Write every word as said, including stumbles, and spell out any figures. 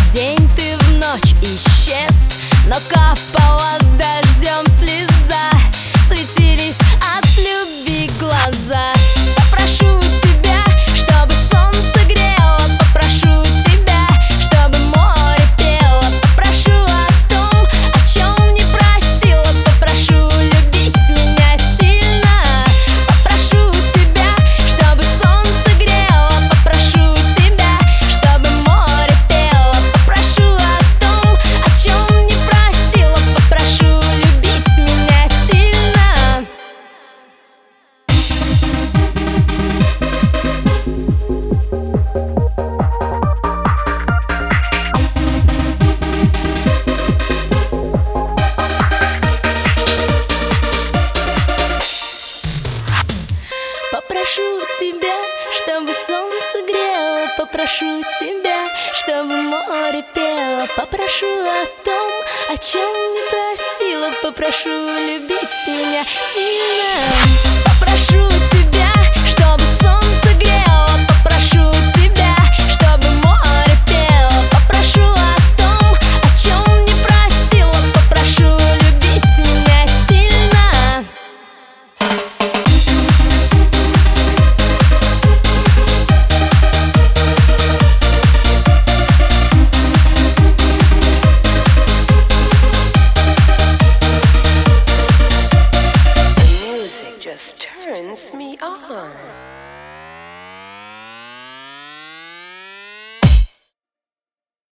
день ты в ночь исчез, но капала дождем слеза, светились от любви глаза. Попрошу тебя, чтобы солнце грело, попрошу тебя, чтобы море пело, попрошу о том, о чем не просила, попрошу любить меня сильно. Попрошу тебя, чтобы солнце грело, попрошу тебя, чтобы море пело, попрошу о том, о чем не просила, попрошу любить меня сильно. Попрошу тебя, чтобы солнце грело, попрошу тебя, чтобы море пело, попрошу о том, о чем не просила, попрошу любить меня сильно.